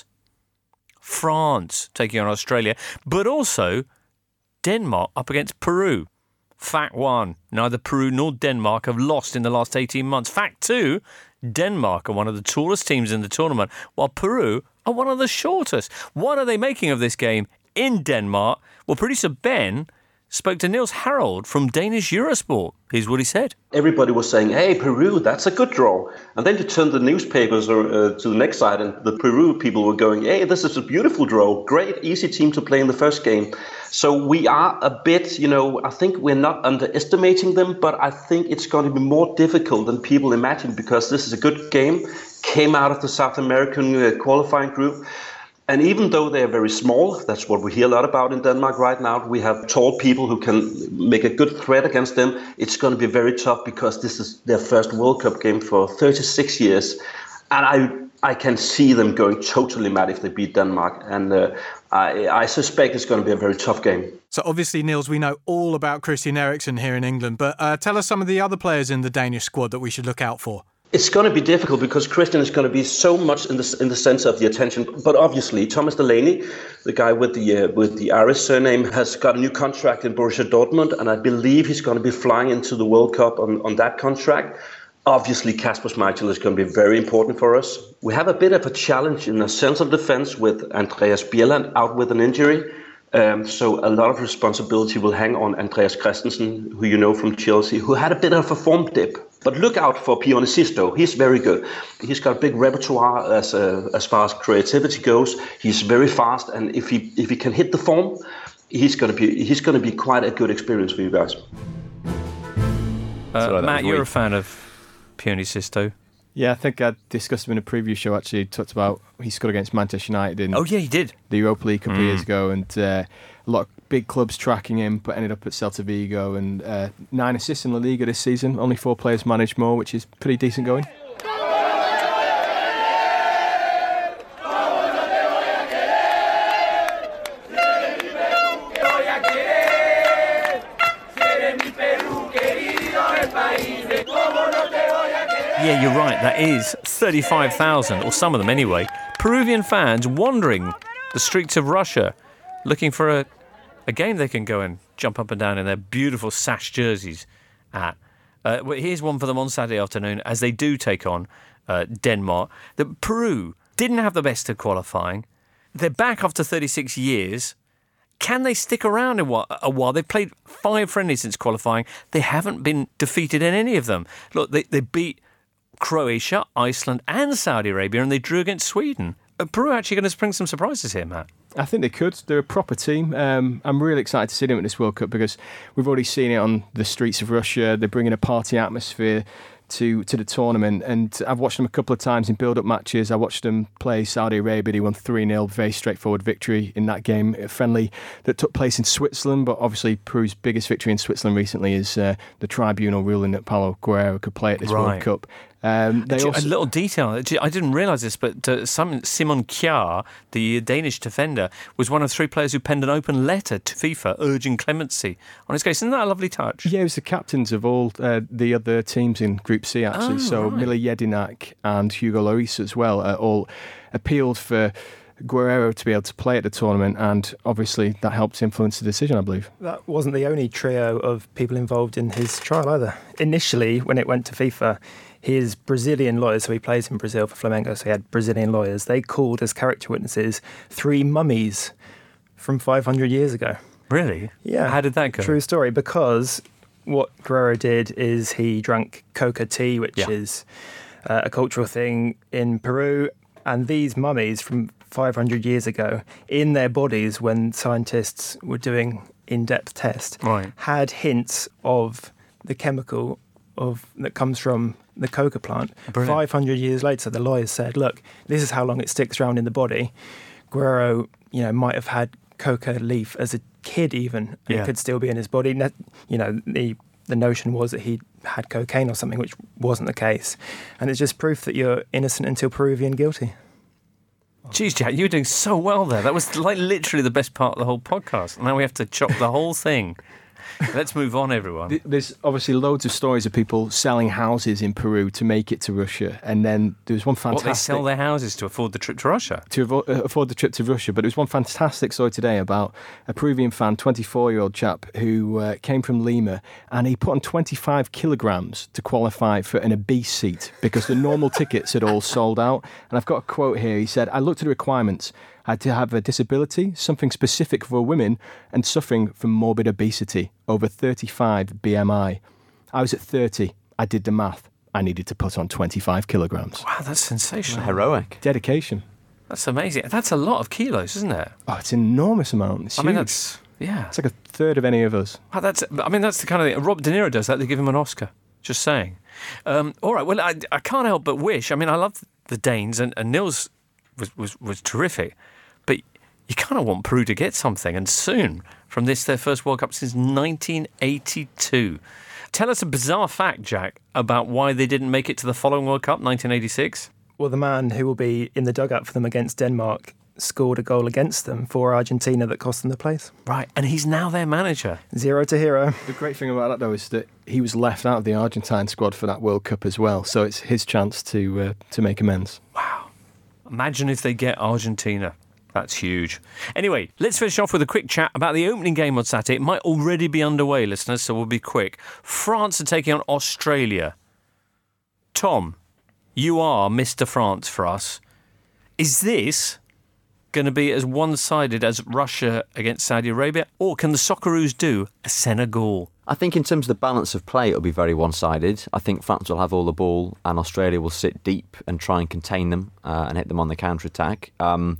Speaker 1: France taking on Australia, but also Denmark up against Peru. Fact one, neither Peru nor Denmark have lost in the last eighteen months. Fact two, Denmark are one of the tallest teams in the tournament, while Peru are one of the shortest. What are they making of this game in Denmark? Well, producer Ben spoke to Niels Harold from Danish Eurosport. Here's what he said.
Speaker 11: Everybody was saying, hey, Peru, that's a good draw. And then you turn the newspapers uh, to the next side, and the Peru people were going, hey, this is a beautiful draw. Great, easy team to play in the first game. So we are a bit, you know, I think we're not underestimating them, but I think it's going to be more difficult than people imagine, because this is a good game, came out of the South American uh, qualifying group. And even though they are very small, that's what we hear a lot about in Denmark right now, we have tall people who can make a good threat against them. It's going to be very tough, because this is their first World Cup game for thirty-six years. And I I can see them going totally mad if they beat Denmark. And uh, I, I suspect it's going to be a very tough game.
Speaker 9: So obviously, Niels, we know all about Christian Eriksen here in England, but uh, tell us some of the other players in the Danish squad that we should look out for.
Speaker 11: It's going to be difficult, because Christian is going to be so much in the in the center of the attention. But obviously, Thomas Delaney, the guy with the uh, with the Irish surname, has got a new contract in Borussia Dortmund, and I believe he's going to be flying into the World Cup on, on that contract. Obviously, Kasper Schmeichel is going to be very important for us. We have a bit of a challenge in the central defense with Andreas Bjelland out with an injury. Um, so a lot of responsibility will hang on Andreas Christensen, who you know from Chelsea, who had a bit of a form dip. But look out for Pione Sisto. He's very good. He's got a big repertoire as uh, as far as creativity goes. He's very fast, and if he if he can hit the form, he's going to be he's going to be quite a good experience for you guys.
Speaker 1: Uh, Sorry, Matt, you're a fan of Pione Sisto.
Speaker 7: Yeah, I think I discussed him in a preview show, actually. Talked about he scored against Manchester United in
Speaker 1: oh, yeah, he did.
Speaker 7: the Europa League a couple
Speaker 1: mm.
Speaker 7: of years ago, and uh, a lot of big clubs tracking him, but ended up at Celta Vigo, and uh, nine assists in La Liga this season. Only four players managed more, which is pretty decent going.
Speaker 1: Yeah, you're right. That is thirty-five thousand, or some of them anyway, Peruvian fans wandering the streets of Russia, looking for a, a game they can go and jump up and down in their beautiful sash jerseys at. Uh, well, here's one for them on Saturday afternoon as they do take on uh, Denmark. That Peru didn't have the best of qualifying. They're back after thirty-six years. Can they stick around a while? They've played five friendlies since qualifying. They haven't been defeated in any of them. Look, they, they beat Croatia, Iceland and Saudi Arabia, and they drew against Sweden. Are Peru actually going to bring some surprises here, Matt?
Speaker 7: I think they could. They're a proper team. Um, I'm really excited to see them at this World Cup, because we've already seen it on the streets of Russia. They're bringing a party atmosphere to to the tournament, and I've watched them a couple of times in build-up matches. I watched them play Saudi Arabia. They won three nil, very straightforward victory in that game, a friendly that took place in Switzerland. But obviously Peru's biggest victory in Switzerland recently is uh, the tribunal ruling that Paulo Guerrero could play at this
Speaker 1: right.
Speaker 7: World Cup. Um, they
Speaker 1: Actually,
Speaker 7: also...
Speaker 1: A little detail, I didn't realise this, but uh, some, Simon Kjaer, the Danish defender, was one of three players who penned an open letter to FIFA urging clemency on his case. Isn't that a lovely touch?
Speaker 7: Yeah, he was the captains of all uh, the other teams in Group C, actually.
Speaker 1: Oh,
Speaker 7: so
Speaker 1: right.
Speaker 7: Mile Jedinak and Hugo Lloris as well uh, all appealed for Guerrero to be able to play at the tournament, and obviously that helped influence the decision, I believe.
Speaker 4: That wasn't the only trio of people involved in his trial either. Initially, when it went to FIFA, his Brazilian lawyers, so he plays in Brazil for Flamengo, so he had Brazilian lawyers, they called as character witnesses three mummies from five hundred years ago.
Speaker 1: Really?
Speaker 4: Yeah.
Speaker 1: How did that go?
Speaker 4: True story, because what Guerrero did is he drank coca tea, which
Speaker 1: yeah.
Speaker 4: is uh, a cultural thing in Peru, and these mummies from five hundred years ago, in their bodies when scientists were doing in-depth tests,
Speaker 1: right.
Speaker 4: had hints of the chemical of that comes from the coca plant.
Speaker 1: Brilliant.
Speaker 4: five hundred years later, the lawyers said, look, this is how long it sticks around in the body. Guerrero, you know, might have had coca leaf as a kid even, and
Speaker 1: yeah.
Speaker 4: it could still be in his body. You know, the the notion was that he had cocaine or something, which wasn't the case. And it's just proof that you're innocent until Peruvian guilty.
Speaker 1: Jeez, Jack, you were doing so well there. That was like literally the best part of the whole podcast. Now we have to chop the whole thing. Let's move on, everyone.
Speaker 7: There's obviously loads of stories of people selling houses in Peru to make it to Russia, and then there was one fantastic...
Speaker 1: What, they sell their houses to afford the trip to Russia?
Speaker 7: To avo- uh, afford the trip to Russia, but there was one fantastic story today about a Peruvian fan, twenty-four-year-old chap, who uh, came from Lima, and he put on twenty-five kilograms to qualify for an obese seat because the normal tickets had all sold out. And I've got a quote here. He said, "I looked at the requirements. I had to have a disability, something specific for women, and suffering from morbid obesity, over thirty-five B M I. I was at thirty. I did the math. I needed to put on twenty-five kilograms.
Speaker 1: Wow, that's sensational.
Speaker 5: Heroic.
Speaker 7: Dedication.
Speaker 1: That's amazing. That's a lot of kilos, isn't it?
Speaker 7: Oh, it's an enormous amount. It's
Speaker 1: I
Speaker 7: huge.
Speaker 1: mean, that's, yeah.
Speaker 7: It's like a third of any of us.
Speaker 1: Wow, that's, I mean, that's the kind of thing. Rob De Niro does that. They give him an Oscar. Just saying. Um, all right, well, I, I can't help but wish. I mean, I love the Danes, and, and Nils was, was, was terrific. But you kind of want Peru to get something, and soon, from this, their first World Cup since nineteen eighty-two. Tell us a bizarre fact, Jack, about why they didn't make it to the following World Cup, nineteen eighty-six.
Speaker 4: Well, the man who will be in the dugout for them against Denmark scored a goal against them for Argentina that cost them the place.
Speaker 1: Right, and he's now their manager.
Speaker 4: Zero to hero.
Speaker 7: The great thing about that, though, is that he was left out of the Argentine squad for that World Cup as well, so it's his chance to uh, to make amends.
Speaker 1: Wow. Imagine if they get Argentina. That's huge. Anyway, let's finish off with a quick chat about the opening game on Saturday. It might already be underway, listeners, so we'll be quick. France are taking on Australia. Tom, you are Mister France for us. Is this going to be as one-sided as Russia against Saudi Arabia, or can the Socceroos do a Senegal?
Speaker 5: I think in terms of the balance of play, it'll be very one-sided. I think France will have all the ball, and Australia will sit deep and try and contain them uh, and hit them on the counter-attack. Um,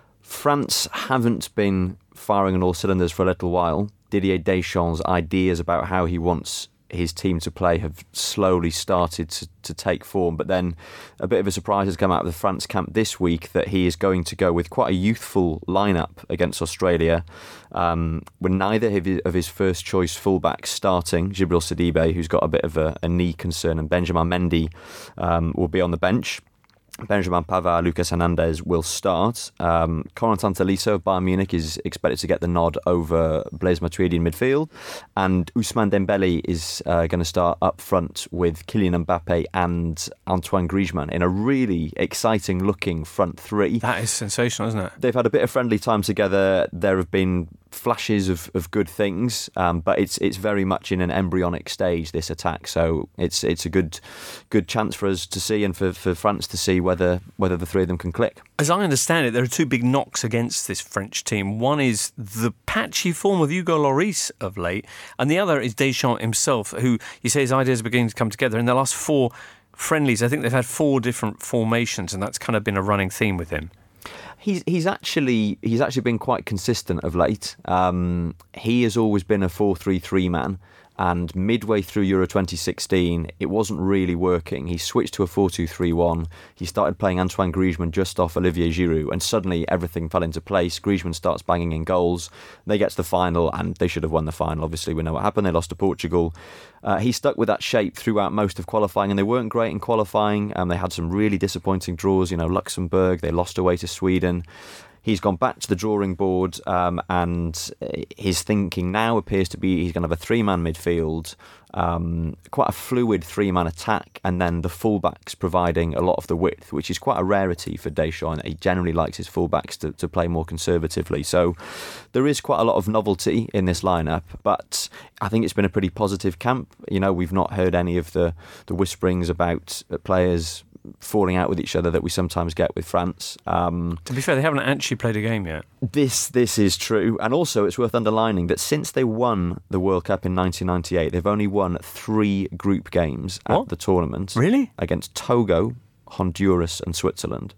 Speaker 5: France haven't been firing on all cylinders for a little while. Didier Deschamps' ideas about how he wants his team to play have slowly started to, to take form, but then a bit of a surprise has come out of the France camp this week that he is going to go with quite a youthful lineup against Australia, um, with neither of his, of his first choice fullbacks starting. Djibril Sidibe, who's got a bit of a, a knee concern, and Benjamin Mendy um, will be on the bench. Benjamin Pavard, Lucas Hernandez will start. Um, Corentin Tolisso of Bayern Munich is expected to get the nod over Blaise Matuidi in midfield, and Ousmane Dembele is uh, going to start up front with Kylian Mbappe and Antoine Griezmann in a really exciting looking front three.
Speaker 1: That is sensational, isn't it?
Speaker 5: They've had a bit of friendly time together. There have been flashes of, of good things, um, but it's it's very much in an embryonic stage, this attack. So it's it's a good good chance for us to see, and for, for France to see whether whether the three of them can click.
Speaker 1: As I understand it, there are two big knocks against this French team. One is the patchy form of Hugo Lloris of late, and the other is Deschamps himself, who you say his ideas are beginning to come together. In the last four friendlies, I think they've had four different formations, and that's kind of been a running theme with him.
Speaker 5: He's he's actually he's actually been quite consistent of late. Um, he has always been a four three three man, and midway through Euro twenty sixteen, it wasn't really working. He switched to a four two three one. He started playing Antoine Griezmann just off Olivier Giroud, and suddenly everything fell into place. Griezmann starts banging in goals. They get to the final, and they should have won the final. Obviously, we know what happened. They lost to Portugal. Uh, he stuck with that shape throughout most of qualifying, and they weren't great in qualifying. Um, they had some really disappointing draws. You know, Luxembourg, they lost away to Sweden. He's gone back to the drawing board, um, and his thinking now appears to be he's going to have a three-man midfield, um, quite a fluid three-man attack, and then the fullbacks providing a lot of the width, which is quite a rarity for Deschamps. He generally likes his fullbacks to, to play more conservatively. So there is quite a lot of novelty in this lineup, but I think it's been a pretty positive camp. You know, we've not heard any of the, the whisperings about players falling out with each other that we sometimes get with France. Um,
Speaker 1: to be fair, they haven't actually played a game yet.
Speaker 5: This this is true, and also it's worth underlining that since they won the World Cup in nineteen ninety-eight, they've only won three group games at
Speaker 1: what?
Speaker 5: the tournament.
Speaker 1: Really?
Speaker 5: Against Togo, Honduras and Switzerland.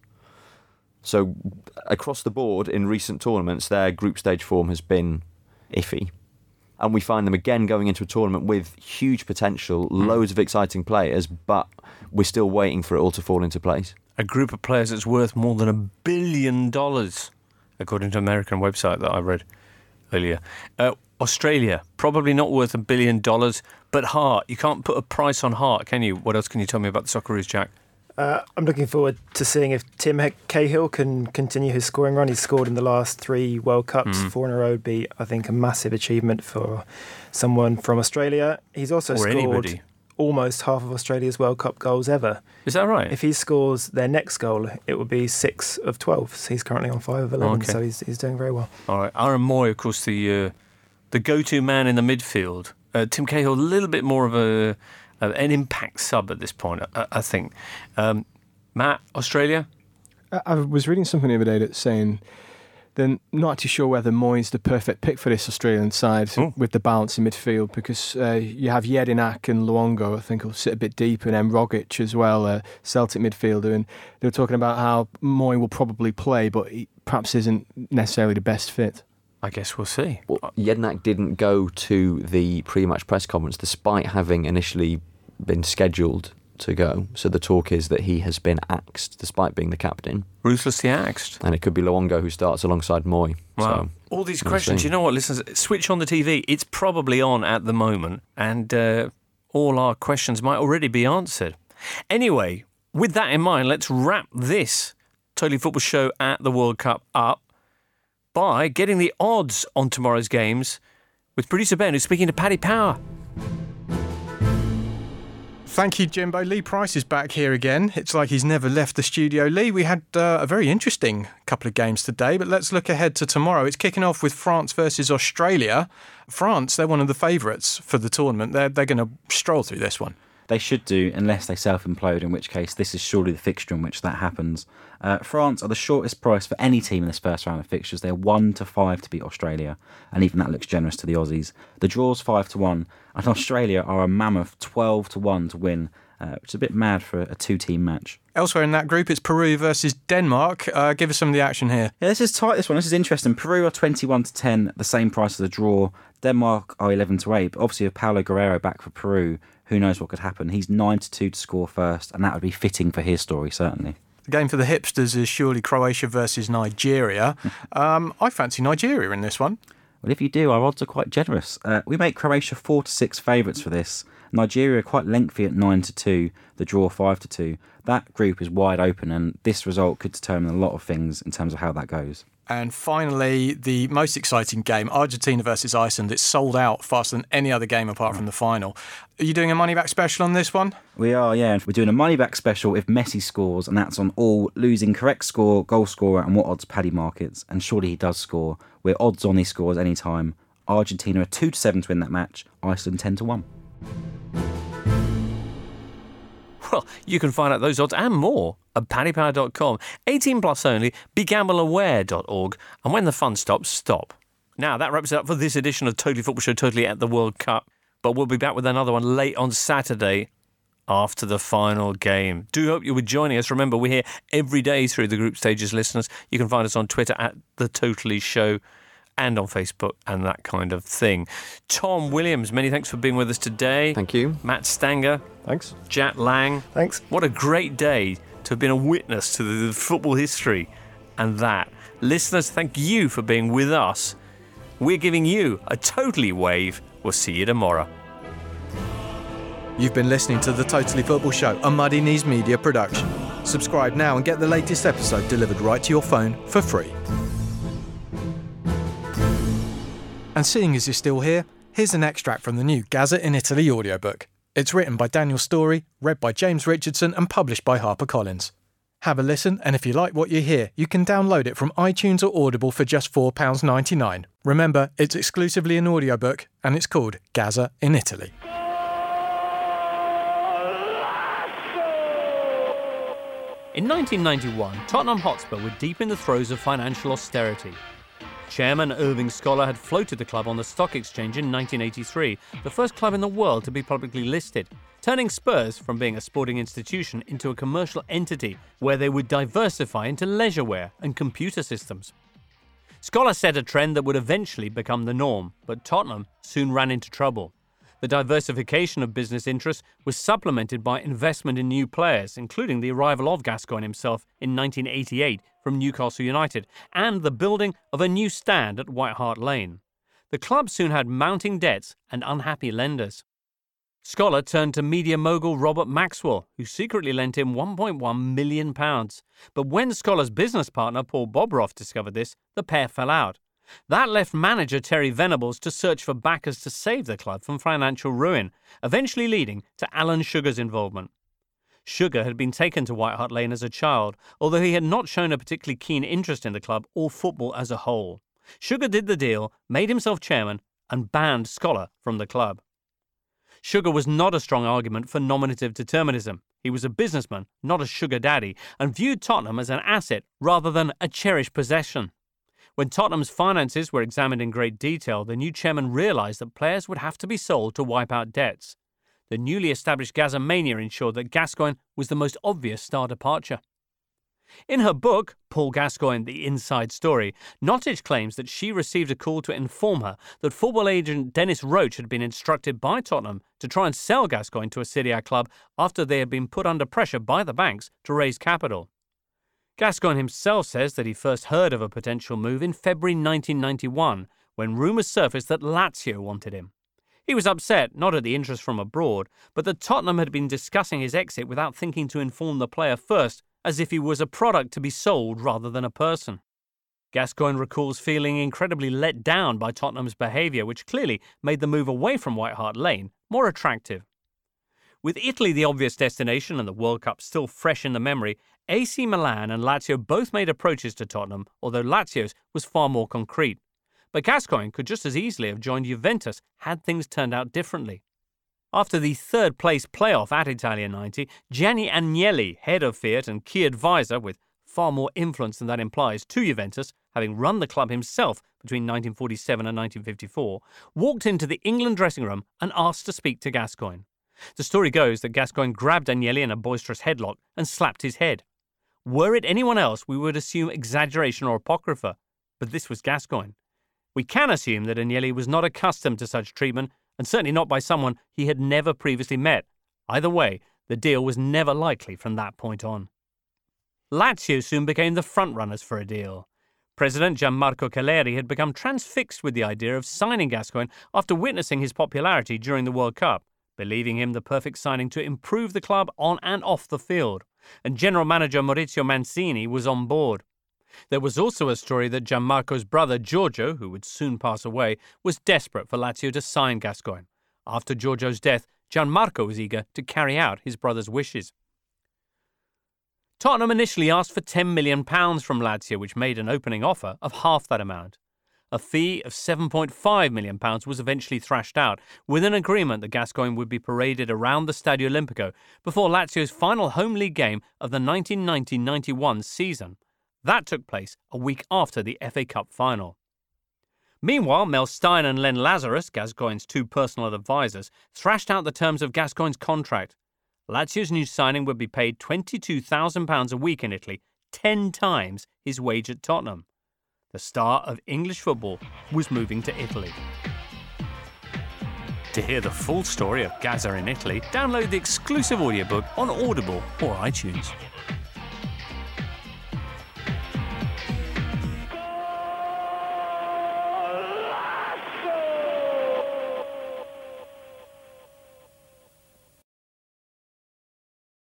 Speaker 5: So across the board in recent tournaments, their group stage form has been iffy. And we find them again going into a tournament with huge potential, mm. loads of exciting players, but we're still waiting for it all to fall into place.
Speaker 1: A group of players that's worth more than a billion dollars, according to an American website that I read earlier. Uh, Australia, probably not worth a billion dollars, but heart. You can't put a price on heart, can you? What else can you tell me about the Socceroos, Jack?
Speaker 4: Uh, I'm looking forward to seeing if Tim Cahill can continue his scoring run. He's scored in the last three World Cups, mm. four in a row. Would be, I think, a massive achievement for someone from Australia. He's also
Speaker 1: or
Speaker 4: scored
Speaker 1: anybody.
Speaker 4: almost half of Australia's World Cup goals ever.
Speaker 1: Is that right?
Speaker 4: If he scores their next goal, it would be six of twelve. So he's currently on five of eleven, okay. so he's he's doing very well.
Speaker 1: All right, Aaron Mooy, of course, the uh, the go-to man in the midfield. Uh, Tim Cahill, a little bit more of a uh, an impact sub at this point, I, I think. Um, Matt, Australia?
Speaker 7: I, I was reading something the other day that's saying they're not actually sure whether Mooy's the perfect pick for this Australian side Ooh. with the balance in midfield, because uh, you have Jedinak and Luongo, I think, will sit a bit deeper, and then Rogic as well, a Celtic midfielder. And they were talking about how Mooy will probably play, but he perhaps isn't necessarily the best fit.
Speaker 1: I guess we'll see.
Speaker 5: Well, Jedinak didn't go to the pre-match press conference despite having initially been scheduled to go. So the talk is that he has been axed despite being the captain.
Speaker 1: Ruthlessly axed.
Speaker 5: And it could be Luongo who starts alongside Mooy.
Speaker 1: Wow.
Speaker 5: So,
Speaker 1: all these questions. You know what, listeners? Switch on the T V. It's probably on at the moment. And uh, all our questions might already be answered. Anyway, with that in mind, let's wrap this Totally Football show at the World Cup up by getting the odds on tomorrow's games with producer Ben, who's speaking to Paddy Power.
Speaker 9: Thank you, Jimbo. Lee Price is back here again. It's like he's never left the studio. Lee, we had uh, a very interesting couple of games today, but let's look ahead to tomorrow. It's kicking off with France versus Australia. France, they're one of the favourites for the tournament. They're, they're going to stroll through this one.
Speaker 12: They should do, unless they self-implode, in which case this is surely the fixture in which that happens. Uh, France are the shortest price for any team in this first round of fixtures. They're one to five to beat Australia, and even that looks generous to the Aussies. The draw's five to one, and Australia are a mammoth twelve to one to win, uh, which is a bit mad for a two-team match.
Speaker 9: Elsewhere in that group, it's Peru versus Denmark. Uh, give us some of the action here.
Speaker 12: Yeah, this is tight, this one. This is interesting. Peru are twenty-one to ten, the same price as the draw. Denmark are eleven to eight, but obviously with Paulo Guerrero back for Peru, who knows what could happen. He's nine to two to score first, and that would be fitting for his story, certainly.
Speaker 9: The game for the hipsters is surely Croatia versus Nigeria. um, I fancy Nigeria in this one.
Speaker 12: Well, if you do, our odds are quite generous. Uh, we make Croatia four to six favourites for this. Nigeria are quite lengthy at nine to two, the draw five to two. That group is wide open, and this result could determine a lot of things in terms of how that goes.
Speaker 9: And finally, the most exciting game, Argentina versus Iceland. It's sold out faster than any other game apart from the final. Are you doing a money-back special on this one?
Speaker 12: We are, yeah. We're doing a money-back special if Messi scores, and that's on all losing correct score, goal scorer, and what odds Paddy markets. And surely he does score. We're odds on he scores any time. Argentina are two to seven to win that match. Iceland ten to one.
Speaker 1: Well, you can find out those odds and more at paddy power dot com. eighteen plus only, be gamble aware dot org. And when the fun stops, stop. Now, that wraps it up for this edition of Totally Football Show, Totally at the World Cup. But we'll be back with another one late on Saturday after the final game. Do hope you were joining us. Remember, we're here every day through the group stages, listeners. You can find us on Twitter at The Totally Show and on Facebook and that kind of thing. Tom Williams, many thanks for being with us today.
Speaker 5: Thank you.
Speaker 1: Matt Stanger.
Speaker 4: Thanks.
Speaker 1: Jack Lang.
Speaker 4: Thanks.
Speaker 1: What a great day to have been a witness to the football history and that. Listeners, thank you for being with us. We're giving you a totally wave. We'll see you tomorrow.
Speaker 9: You've been listening to The Totally Football Show, a Muddy Knees Media production. Subscribe now and get the latest episode delivered right to your phone for free. And seeing as you're still here, here's an extract from the new Gaza in Italy audiobook. It's written by Daniel Storey, read by James Richardson and published by HarperCollins. Have a listen, and if you like what you hear, you can download it from iTunes or Audible for just four pounds ninety-nine. Remember, it's exclusively an audiobook, and it's called Gaza in Italy.
Speaker 1: In nineteen ninety-one, Tottenham Hotspur were deep in the throes of financial austerity. Chairman Irving Scholar had floated the club on the stock exchange in nineteen eighty-three, the first club in the world to be publicly listed, turning Spurs from being a sporting institution into a commercial entity where they would diversify into leisurewear and computer systems. Scholar set a trend that would eventually become the norm, but Tottenham soon ran into trouble. The diversification of business interests was supplemented by investment in new players, including the arrival of Gascoigne himself in nineteen eighty-eight from Newcastle United, and the building of a new stand at White Hart Lane. The club soon had mounting debts and unhappy lenders. Scholar turned to media mogul Robert Maxwell, who secretly lent him one point one million pounds. But when Scholar's business partner Paul Bobroff discovered this, the pair fell out. That left manager Terry Venables to search for backers to save the club from financial ruin, eventually leading to Alan Sugar's involvement. Sugar had been taken to White Hart Lane as a child, although he had not shown a particularly keen interest in the club or football as a whole. Sugar did the deal, made himself chairman, and banned Scholar from the club. Sugar was not a strong argument for nominative determinism. He was a businessman, not a sugar daddy, and viewed Tottenham as an asset rather than a cherished possession. When Tottenham's finances were examined in great detail, the new chairman realised that players would have to be sold to wipe out debts. The newly established Gazamania ensured that Gascoigne was the most obvious star departure. In her book, Paul Gascoigne, The Inside Story, Nottage claims that she received a call to inform her that football agent Dennis Roach had been instructed by Tottenham to try and sell Gascoigne to a Serie A club after they had been put under pressure by the banks to raise capital. Gascoigne himself says that he first heard of a potential move in February nineteen ninety-one, when rumours surfaced that Lazio wanted him. He was upset, not at the interest from abroad, but that Tottenham had been discussing his exit without thinking to inform the player first, as if he was a product to be sold rather than a person. Gascoigne recalls feeling incredibly let down by Tottenham's behaviour, which clearly made the move away from White Hart Lane more attractive. With Italy the obvious destination and the World Cup still fresh in the memory, A C Milan and Lazio both made approaches to Tottenham, although Lazio's was far more concrete. But Gascoigne could just as easily have joined Juventus had things turned out differently. After the third-place playoff at Italia ninety, Gianni Agnelli, head of Fiat and key advisor with far more influence than that implies to Juventus, having run the club himself between nineteen forty-seven and nineteen fifty-four, walked into the England dressing room and asked to speak to Gascoigne. The story goes that Gascoigne grabbed Agnelli in a boisterous headlock and slapped his head. Were it anyone else, we would assume exaggeration or apocrypha, but this was Gascoigne. We can assume that Agnelli was not accustomed to such treatment, and certainly not by someone he had never previously met. Either way, the deal was never likely from that point on. Lazio soon became the front-runners for a deal. President Gianmarco Caleri had become transfixed with the idea of signing Gascoigne after witnessing his popularity during the World Cup, believing him the perfect signing to improve the club on and off the field, and general manager Maurizio Mancini was on board. There was also a story that Gianmarco's brother Giorgio, who would soon pass away, was desperate for Lazio to sign Gascoigne. After Giorgio's death, Gianmarco was eager to carry out his brother's wishes. Tottenham initially asked for ten million pounds from Lazio, which made an opening offer of half that amount. A fee of seven point five million pounds was eventually thrashed out, with an agreement that Gascoigne would be paraded around the Stadio Olimpico before Lazio's final home league game of the nineteen ninety ninety-one season. That took place a week after the F A Cup final. Meanwhile, Mel Stein and Len Lazarus, Gascoigne's two personal advisors, thrashed out the terms of Gascoigne's contract. Lazio's new signing would be paid twenty-two thousand pounds a week in Italy, ten times his wage at Tottenham. The star of English football was moving to Italy. To hear the full story of Gazza in Italy, download the exclusive audiobook on Audible or iTunes.